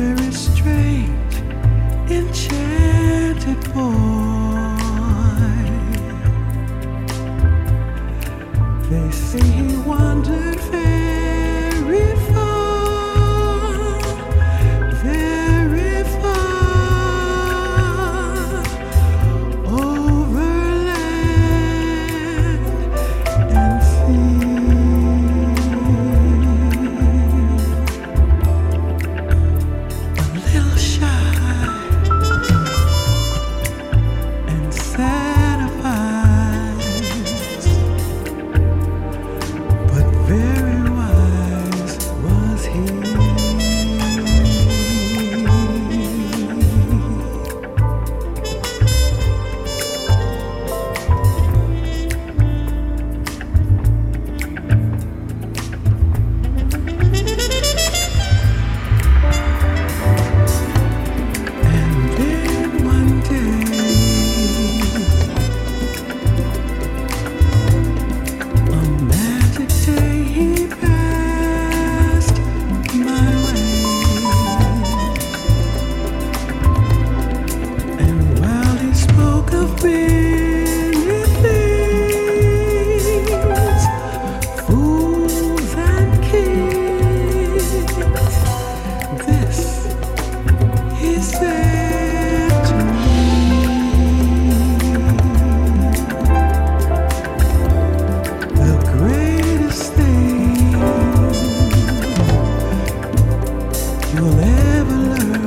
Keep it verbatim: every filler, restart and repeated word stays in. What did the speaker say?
very strange, enchanted boy. They say he wandered very far, very far, over land and sea. A little shy and sad of eyes, but very wise was he. And then one day, a magic day he passed my way. And while he spoke of many things, fools and kings, this he said to me: the greatest thing you'll ever learn